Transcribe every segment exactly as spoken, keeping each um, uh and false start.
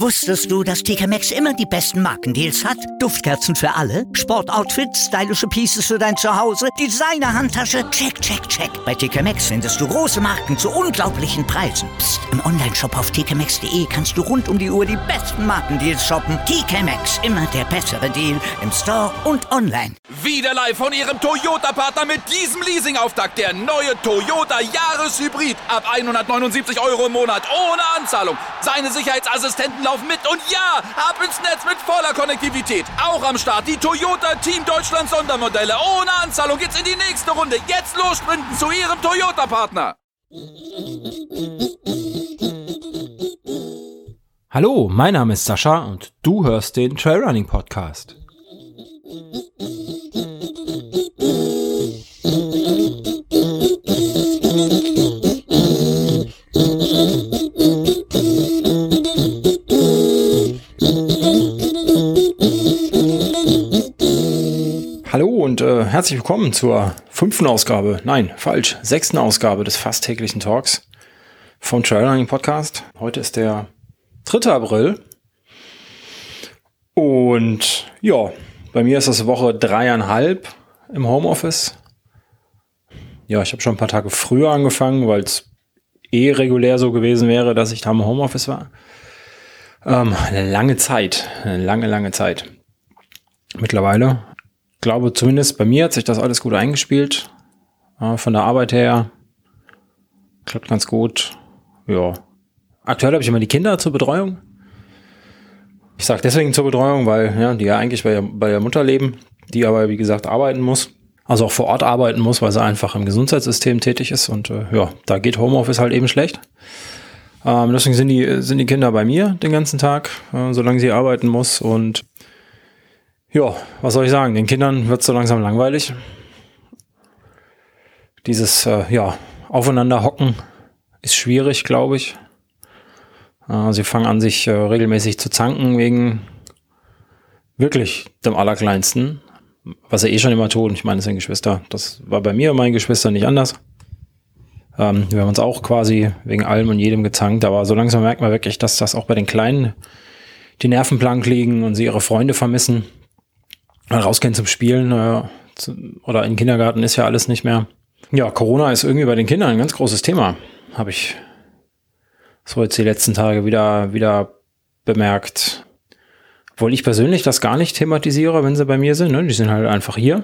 Wusstest du, dass T K Maxx immer die besten Markendeals hat? Duftkerzen für alle, Sportoutfits, stylische Pieces für dein Zuhause, Designer-Handtasche, check, check, check. Bei T K Maxx findest du große Marken zu unglaublichen Preisen. Psst. Im Onlineshop auf t k maxx punkt d e kannst du rund um die Uhr die besten Markendeals shoppen. T K Maxx, immer der bessere Deal im Store und online. Wieder live von Ihrem Toyota-Partner mit diesem Leasing-Auftakt. Der neue Toyota Jahreshybrid. Ab hundertneunundsiebzig Euro im Monat ohne Anzahlung. Seine Sicherheitsassistenten laufen mit und ja, ab ins Netz mit voller Konnektivität. Auch am Start die Toyota Team Deutschland Sondermodelle. Ohne Anzahlung geht's in die nächste Runde. Jetzt los sprinten zu Ihrem Toyota-Partner. Hallo, mein Name ist Sascha und du hörst den Trailrunning Podcast. Hallo und äh, herzlich willkommen zur fünften Ausgabe, nein, falsch, sechsten Ausgabe des fast täglichen Talks vom Trailrunning Podcast. Heute ist der dritter April und ja, bei mir ist das Woche dreieinhalb im Homeoffice. Ja, ich habe schon ein paar Tage früher angefangen, weil es eh regulär so gewesen wäre, dass ich da im Homeoffice war. Ähm, eine lange Zeit, eine lange, lange Zeit. Mittlerweile, ich glaube zumindest bei mir hat sich das alles gut eingespielt. Äh, von der Arbeit her klappt ganz gut. Ja. Aktuell habe ich immer die Kinder zur Betreuung. Ich sage deswegen zur Betreuung, weil ja, die ja eigentlich bei, bei der Mutter leben, die aber wie gesagt arbeiten muss. Also auch vor Ort arbeiten muss, weil sie einfach im Gesundheitssystem tätig ist. Und äh, ja, da geht Homeoffice halt eben schlecht. Ähm, deswegen sind die, sind die Kinder bei mir den ganzen Tag, äh, solange sie arbeiten muss. Und ja, was soll ich sagen, den Kindern wird so langsam langweilig. Dieses äh, ja, Aufeinander hocken ist schwierig, glaube ich. Äh, sie fangen an, sich äh, regelmäßig zu zanken wegen wirklich dem Allerkleinsten. Was sie eh schon immer tun. Ich meine, es sind Geschwister. Das war bei mir und meinen Geschwistern nicht anders. Ähm, wir haben uns auch quasi wegen allem und jedem gezankt. Aber so langsam merkt man wirklich, dass das auch bei den Kleinen die Nerven blank liegen und sie ihre Freunde vermissen. Rausgehen zum Spielen äh, zu, oder in den Kindergarten ist ja alles nicht mehr. Ja, Corona ist irgendwie bei den Kindern ein ganz großes Thema. Habe ich so jetzt die letzten Tage wieder, wieder bemerkt. Obwohl ich persönlich das gar nicht thematisiere, wenn sie bei mir sind. Ne? Die sind halt einfach hier.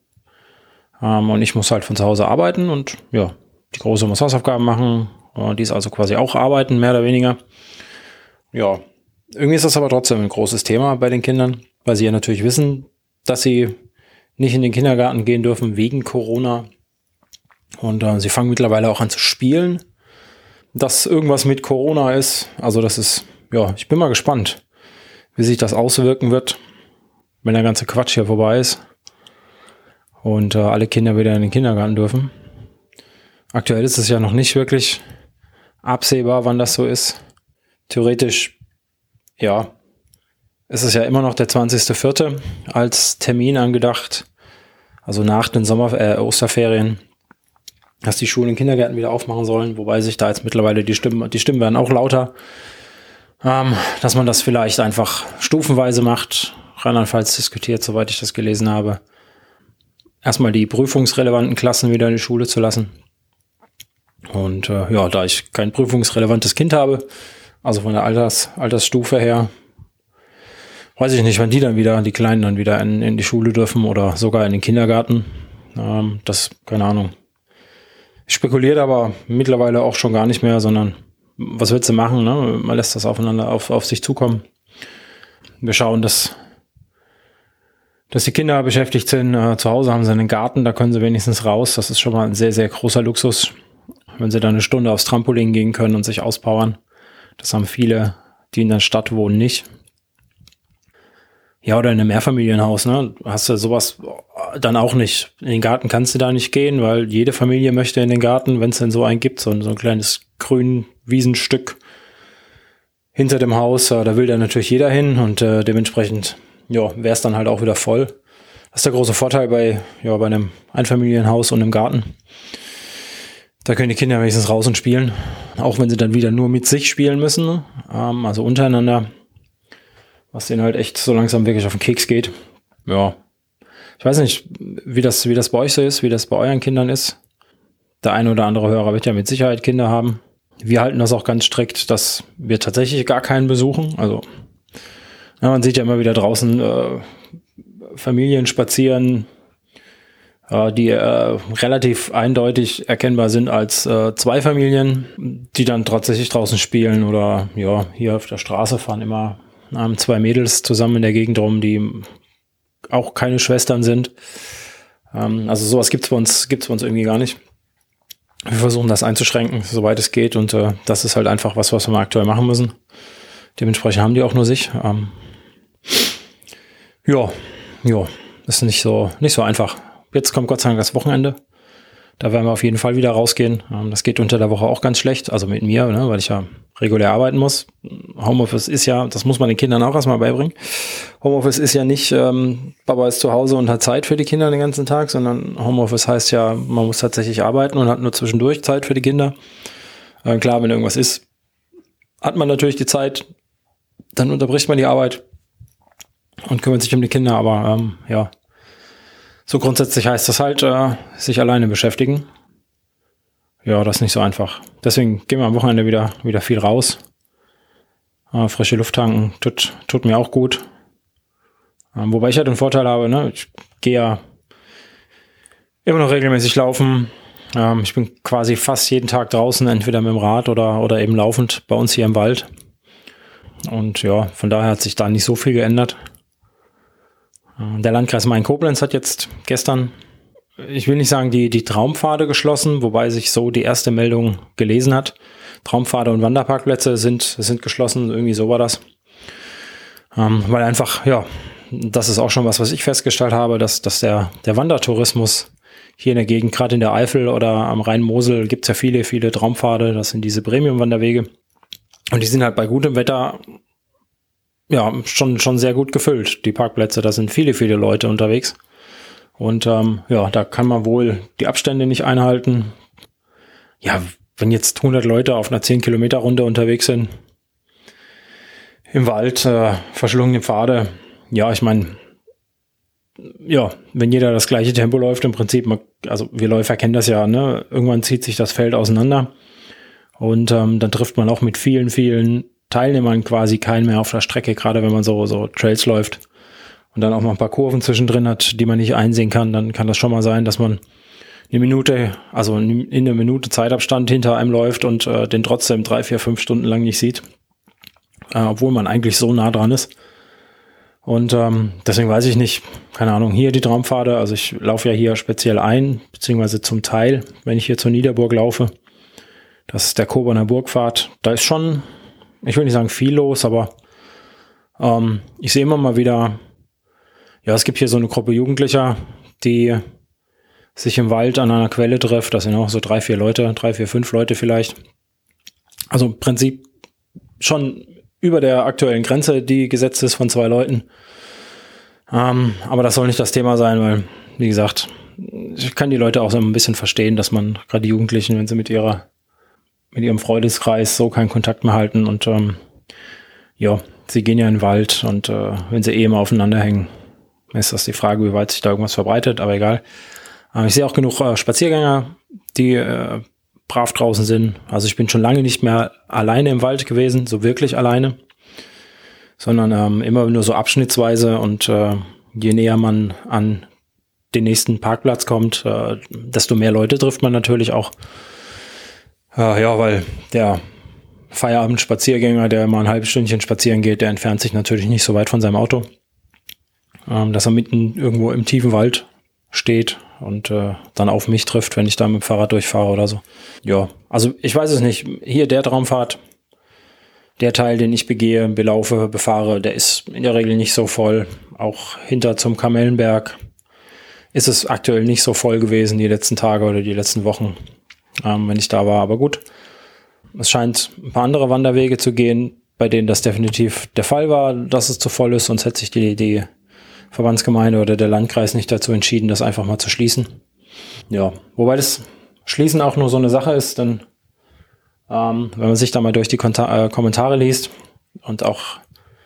Ähm, und ich muss halt von zu Hause arbeiten. Und ja, die Große muss Hausaufgaben machen. Und die ist also quasi auch arbeiten, mehr oder weniger. Ja, irgendwie ist das aber trotzdem ein großes Thema bei den Kindern. Weil sie ja natürlich wissen, dass sie nicht in den Kindergarten gehen dürfen wegen Corona. Und äh, sie fangen mittlerweile auch an zu spielen. Dass irgendwas mit Corona ist. Also das ist, ja, ich bin mal gespannt, wie sich das auswirken wird, wenn der ganze Quatsch hier vorbei ist und äh, alle Kinder wieder in den Kindergarten dürfen. Aktuell ist es ja noch nicht wirklich absehbar, wann das so ist. Theoretisch, ja, ist es ja immer noch der zwanzigster vierte als Termin angedacht, also nach den Sommer- äh, Osterferien, dass die Schulen und Kindergärten wieder aufmachen sollen, wobei sich da jetzt mittlerweile die Stimmen, die Stimmen werden auch lauter. Ähm, dass man das vielleicht einfach stufenweise macht, rheinland-pfalz diskutiert, soweit ich das gelesen habe. Erstmal die prüfungsrelevanten Klassen wieder in die Schule zu lassen. Und äh, ja, da ich kein prüfungsrelevantes Kind habe, also von der Alters, Altersstufe her, weiß ich nicht, wann die dann wieder, die Kleinen dann wieder in, in die Schule dürfen oder sogar in den Kindergarten. Ähm, das, keine Ahnung. Ich spekuliere aber mittlerweile auch schon gar nicht mehr, sondern was willst du machen, ne? Man lässt das aufeinander auf, auf sich zukommen. Wir schauen, dass, dass die Kinder beschäftigt sind. Äh, zu Hause haben sie einen Garten, da können sie wenigstens raus. Das ist schon mal ein sehr, sehr großer Luxus, wenn sie dann eine Stunde aufs Trampolin gehen können und sich auspowern. Das haben viele, die in der Stadt wohnen, nicht. Ja, oder in einem Mehrfamilienhaus, ne? Hast du sowas dann auch nicht. In den Garten kannst du da nicht gehen, weil jede Familie möchte in den Garten, wenn es denn so einen gibt, so ein, so ein kleines grün Wiesenstück hinter dem Haus, äh, da will da natürlich jeder hin und äh, dementsprechend, ja, wäre es dann halt auch wieder voll. Das ist der große Vorteil bei, ja, bei einem Einfamilienhaus und einem Garten. Da können die Kinder wenigstens raus und spielen, auch wenn sie dann wieder nur mit sich spielen müssen, ähm, also untereinander. was denen halt echt so langsam wirklich auf den Keks geht. Ja, ich weiß nicht, wie das, wie das bei euch so ist, wie das bei euren Kindern ist. Der eine oder andere Hörer wird ja mit Sicherheit Kinder haben. Wir halten das auch ganz strikt, dass wir tatsächlich gar keinen besuchen. Also ja, man sieht ja immer wieder draußen äh, Familien spazieren, äh, die äh, relativ eindeutig erkennbar sind als äh, zwei Familien, die dann tatsächlich draußen spielen oder ja, hier auf der Straße fahren immer ähm, zwei Mädels zusammen in der Gegend rum, die auch keine Schwestern sind. Ähm, also sowas gibt's bei uns, gibt's bei uns irgendwie gar nicht. Wir versuchen das einzuschränken, soweit es geht, und äh, das ist halt einfach was, was wir aktuell machen müssen. Dementsprechend haben die auch nur sich. Ähm, ja, ja, das ist nicht so, nicht so einfach. Jetzt kommt Gott sei Dank das Wochenende. Da werden wir auf jeden Fall wieder rausgehen. Ähm, das geht unter der Woche auch ganz schlecht, also mit mir, ne, weil ich ja regulär arbeiten muss. Homeoffice ist ja, das muss man den Kindern auch erstmal beibringen. Homeoffice ist ja nicht, ähm, Papa ist zu Hause und hat Zeit für die Kinder den ganzen Tag, sondern Homeoffice heißt ja, man muss tatsächlich arbeiten und hat nur zwischendurch Zeit für die Kinder. Äh, klar, wenn irgendwas ist, hat man natürlich die Zeit, dann unterbricht man die Arbeit und kümmert sich um die Kinder, aber ähm, ja, so grundsätzlich heißt das halt, äh, sich alleine beschäftigen. Ja, das ist nicht so einfach. Deswegen gehen wir am Wochenende wieder, wieder viel raus. Äh, frische Luft tanken, tut, tut mir auch gut. Ähm, wobei ich ja den Vorteil habe, ne, ich gehe ja immer noch regelmäßig laufen. Ähm, ich bin quasi fast jeden Tag draußen, entweder mit dem Rad oder, oder eben laufend bei uns hier im Wald. Und ja, von daher hat sich da nicht so viel geändert. Der Landkreis Main-Koblenz hat jetzt gestern, ich will nicht sagen, die, die Traumpfade geschlossen, wobei sich so die erste Meldung gelesen hat. Traumpfade und Wanderparkplätze sind, sind geschlossen, irgendwie so war das. Ähm, weil einfach, ja, das ist auch schon was, was ich festgestellt habe, dass, dass der, der Wandertourismus hier in der Gegend, gerade in der Eifel oder am Rhein-Mosel, gibt es ja viele, viele Traumpfade, das sind diese Premium-Wanderwege. Und die sind halt bei gutem Wetter ja, schon, schon sehr gut gefüllt, die Parkplätze. Da sind viele, viele Leute unterwegs. Und ähm, ja, da kann man wohl die Abstände nicht einhalten. Ja, wenn jetzt hundert Leute auf einer zehn Kilometer Runde unterwegs sind, im Wald, äh, verschlungene Pfade, ja, ich meine, ja, wenn jeder das gleiche Tempo läuft, im Prinzip, also wir Läufer kennen das ja, ne? Irgendwann zieht sich das Feld auseinander. Und ähm, dann trifft man auch mit vielen, vielen Teilnehmern quasi keinen mehr auf der Strecke, gerade wenn man so, so Trails läuft und dann auch noch ein paar Kurven zwischendrin hat, die man nicht einsehen kann, dann kann das schon mal sein, dass man eine Minute, also in einer Minute Zeitabstand hinter einem läuft und äh, den trotzdem drei, vier, fünf Stunden lang nicht sieht, äh, obwohl man eigentlich so nah dran ist. Und ähm, deswegen weiß ich nicht, keine Ahnung, hier die Traumpfade, also ich laufe ja hier speziell ein, beziehungsweise zum Teil, wenn ich hier zur Niederburg laufe, das ist der Koberner Burgpfad, da ist schon, ich will nicht sagen viel los, aber ähm, ich sehe immer mal wieder, ja, es gibt hier so eine Gruppe Jugendlicher, die sich im Wald an einer Quelle trifft. Das sind auch so drei, vier Leute, drei, vier, fünf Leute vielleicht. Also im Prinzip schon über der aktuellen Grenze, die gesetzt ist von zwei Leuten. Ähm, aber das soll nicht das Thema sein, weil, wie gesagt, ich kann die Leute auch so ein bisschen verstehen, dass man, gerade die Jugendlichen, wenn sie mit ihrer mit ihrem Freundeskreis so keinen Kontakt mehr halten und ähm, ja, sie gehen ja in den Wald und äh, wenn sie eh immer aufeinander hängen, ist das die Frage, wie weit sich da irgendwas verbreitet, aber egal. Äh, ich sehe auch genug äh, Spaziergänger, die äh, brav draußen sind. Also ich bin schon lange nicht mehr alleine im Wald gewesen, so wirklich alleine, sondern ähm, immer nur so abschnittsweise und äh, je näher man an den nächsten Parkplatz kommt, äh, desto mehr Leute trifft man natürlich auch. Uh, ja, weil der Feierabendspaziergänger, der mal ein halbes Stündchen spazieren geht, der entfernt sich natürlich nicht so weit von seinem Auto, ähm, dass er mitten irgendwo im tiefen Wald steht und äh, dann auf mich trifft, wenn ich da mit dem Fahrrad durchfahre oder so. Ja, also ich weiß es nicht. Hier der Traumpfad, der Teil, den ich begehe, belaufe, befahre, der ist in der Regel nicht so voll. Auch hinter zum Kamellenberg ist es aktuell nicht so voll gewesen, die letzten Tage oder die letzten Wochen. Ähm, wenn ich da war, aber gut. Es scheint ein paar andere Wanderwege zu gehen, bei denen das definitiv der Fall war, dass es zu voll ist, sonst hätte sich die, die Verbandsgemeinde oder der Landkreis nicht dazu entschieden, das einfach mal zu schließen. Ja, wobei das Schließen auch nur so eine Sache ist, denn ähm, wenn man sich da mal durch die Konta- äh, Kommentare liest und auch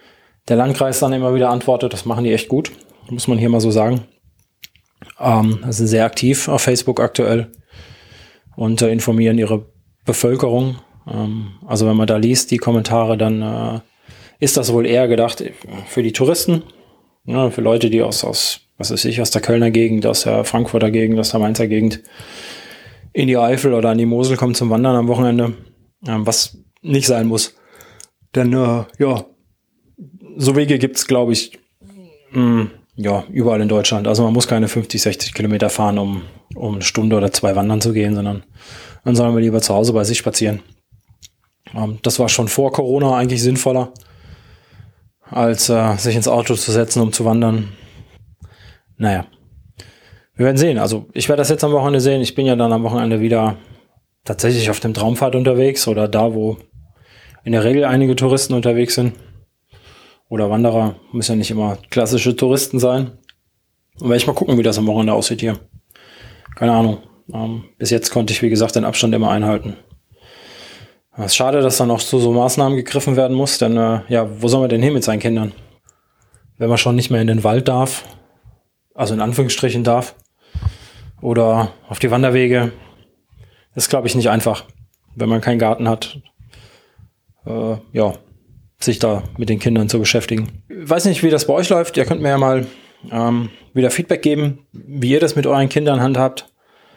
der Landkreis dann immer wieder antwortet. Das machen die echt gut, muss man hier mal so sagen. Ähm, sind sehr aktiv auf Facebook aktuell und äh, informieren ihre Bevölkerung. Ähm, also wenn man da liest, die Kommentare, dann äh, ist das wohl eher gedacht für die Touristen, ja, für Leute, die aus, aus, was weiß ich, aus der Kölner Gegend, aus der Frankfurter Gegend, aus der Mainzer Gegend in die Eifel oder an die Mosel kommen zum Wandern am Wochenende, ähm, was nicht sein muss. Denn, äh, ja, so Wege gibt's, glaube ich, mh, ja, überall in Deutschland. Also man muss keine fünfzig, sechzig Kilometer fahren, um, um eine Stunde oder zwei wandern zu gehen, sondern dann sollen wir lieber zu Hause bei sich spazieren. Ähm, das war schon vor Corona eigentlich sinnvoller, als äh, sich ins Auto zu setzen, um zu wandern. Naja, wir werden sehen. Also ich werde das jetzt am Wochenende sehen. Ich bin ja dann am Wochenende wieder tatsächlich auf dem Traumfahrt unterwegs oder da, wo in der Regel einige Touristen unterwegs sind. Oder Wanderer, müssen ja nicht immer klassische Touristen sein. Und werde ich mal gucken, wie das am Wochenende aussieht hier. Keine Ahnung. Ähm, bis jetzt konnte ich, wie gesagt, den Abstand immer einhalten. Es ist schade, dass dann auch zu so Maßnahmen gegriffen werden muss, denn äh, ja, wo soll man denn hin mit seinen Kindern? Wenn man schon nicht mehr in den Wald darf, also in Anführungsstrichen darf, oder auf die Wanderwege, ist, glaube ich, nicht einfach, wenn man keinen Garten hat, äh, ja, sich da mit den Kindern zu beschäftigen. Ich weiß nicht, wie das bei euch läuft. Ihr könnt mir ja mal ähm, wieder Feedback geben, wie ihr das mit euren Kindern handhabt.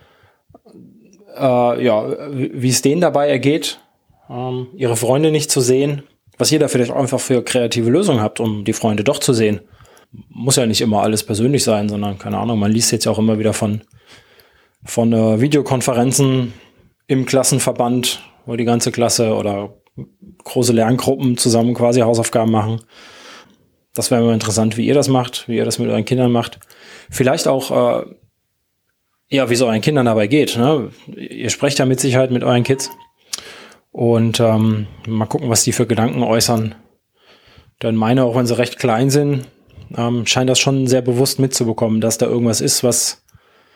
Äh, ja, wie es denen dabei ergeht, ähm, ihre Freunde nicht zu sehen. Was ihr da vielleicht auch einfach für kreative Lösungen habt, um die Freunde doch zu sehen. Muss ja nicht immer alles persönlich sein, sondern, keine Ahnung, man liest jetzt ja auch immer wieder von, von äh, Videokonferenzen im Klassenverband, wo die ganze Klasse oder große Lerngruppen zusammen quasi Hausaufgaben machen. Das wäre immer interessant, wie ihr das macht, wie ihr das mit euren Kindern macht. Vielleicht auch, äh, ja, wie es euren Kindern dabei geht. Ne? Ihr sprecht ja mit Sicherheit mit euren Kids. Und ähm, mal gucken, was die für Gedanken äußern. Denn meine, auch wenn sie recht klein sind, ähm, scheint das schon sehr bewusst mitzubekommen, dass da irgendwas ist, was,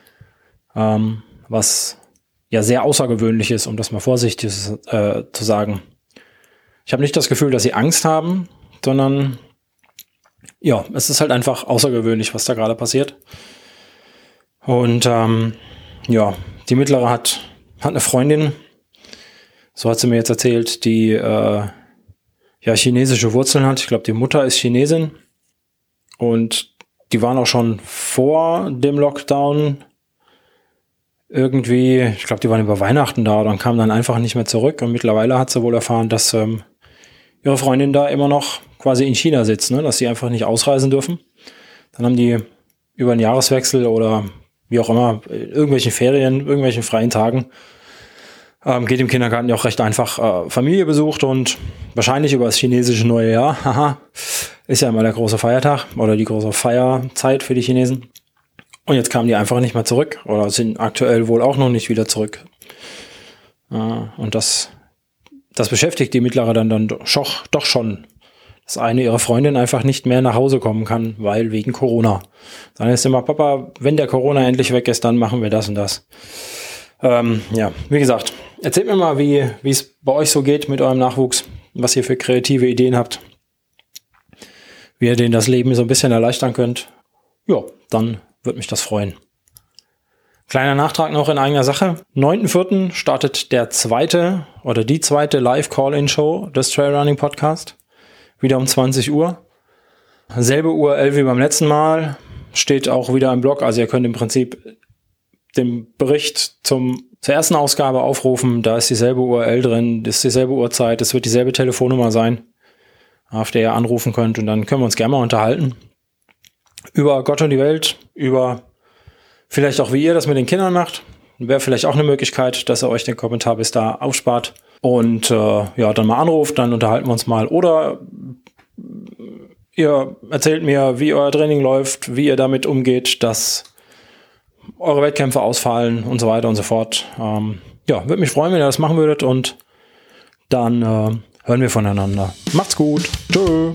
ähm, was ja sehr außergewöhnlich ist, um das mal vorsichtig äh, zu sagen. Ich habe nicht das Gefühl, dass sie Angst haben, sondern ja, es ist halt einfach außergewöhnlich, was da gerade passiert. Und ähm, ja, die Mittlere hat, hat eine Freundin, so hat sie mir jetzt erzählt, die äh, ja chinesische Wurzeln hat. Ich glaube, die Mutter ist Chinesin und die waren auch schon vor dem Lockdown irgendwie, ich glaube, die waren über Weihnachten da und kamen dann einfach nicht mehr zurück. Und mittlerweile hat sie wohl erfahren, dass ähm, ihre Freundin da immer noch quasi in China sitzt, ne? Dass sie einfach nicht ausreisen dürfen. Dann haben die über einen Jahreswechsel oder wie auch immer, irgendwelchen Ferien, irgendwelchen freien Tagen, ähm, geht im Kindergarten ja auch recht einfach äh, Familie besucht und wahrscheinlich über das chinesische neue Jahr, haha, ist ja immer der große Feiertag oder die große Feierzeit für die Chinesen. Und jetzt kamen die einfach nicht mehr zurück oder sind aktuell wohl auch noch nicht wieder zurück. Äh, und das, das beschäftigt die Mittlere dann, dann doch, doch schon, dass eine ihrer Freundin einfach nicht mehr nach Hause kommen kann, weil wegen Corona. Dann ist immer, Papa, wenn der Corona endlich weg ist, dann machen wir das und das. Ähm, ja, wie gesagt, erzählt mir mal, wie wie es bei euch so geht mit eurem Nachwuchs, was ihr für kreative Ideen habt, wie ihr denen das Leben so ein bisschen erleichtern könnt. Ja, dann würde mich das freuen. Kleiner Nachtrag noch in eigener Sache. neunten vierten startet der zweite oder die zweite Live-Call-In-Show des Trailrunning Podcast. Wieder um zwanzig Uhr. Selbe U R L wie beim letzten Mal. Steht auch wieder im Blog. Also ihr könnt im Prinzip den Bericht zum, zur ersten Ausgabe aufrufen. Da ist dieselbe U R L drin. Das ist dieselbe Uhrzeit. Es wird dieselbe Telefonnummer sein, auf der ihr anrufen könnt. Und dann können wir uns gerne mal unterhalten. Über Gott und die Welt. Über vielleicht auch, wie ihr das mit den Kindern macht. Wäre vielleicht auch eine Möglichkeit, dass ihr euch den Kommentar bis da aufspart. Und äh, ja, dann mal anruft, dann unterhalten wir uns mal. Oder ihr erzählt mir, wie euer Training läuft, wie ihr damit umgeht, dass eure Wettkämpfe ausfallen und so weiter und so fort. Ähm, ja, würde mich freuen, wenn ihr das machen würdet. Und dann äh, hören wir voneinander. Macht's gut. Tschö.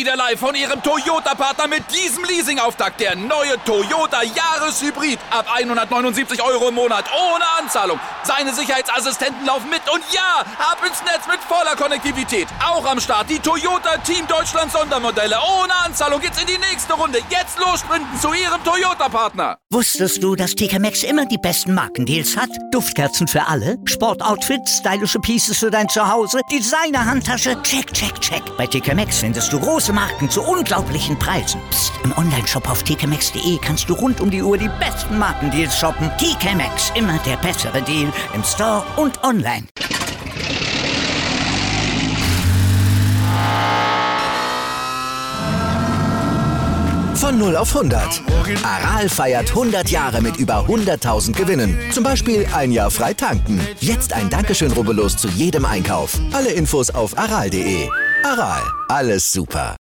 wieder live von Ihrem Toyota-Partner mit diesem Leasing-Auftakt. Der neue Toyota Jahreshybrid. Ab hundertneunundsiebzig Euro im Monat. Ohne Anzahlung. Seine Sicherheitsassistenten laufen mit. Und ja, ab ins Netz mit voller Konnektivität. Auch am Start die Toyota Team Deutschland Sondermodelle. Ohne Anzahlung geht's in die nächste Runde. Jetzt los sprinten zu Ihrem Toyota-Partner. Wusstest du, dass T K Maxx immer die besten Markendeals hat? Duftkerzen für alle, Sportoutfits, stylische Pieces für dein Zuhause, Designer-Handtasche, check, check, check. Bei T K Maxx findest du große Marken zu unglaublichen Preisen. Psst. Im Onlineshop auf t k maxx punkt d e kannst du rund um die Uhr die besten Markendeals shoppen. T K Maxx, immer der bessere Deal im Store und online. Von null auf hundert. Aral feiert hundert Jahre mit über hunderttausend Gewinnen. Zum Beispiel ein Jahr frei tanken. Jetzt ein Dankeschön, rubbellos zu jedem Einkauf. Alle Infos auf aral punkt d e. Aral, alles super.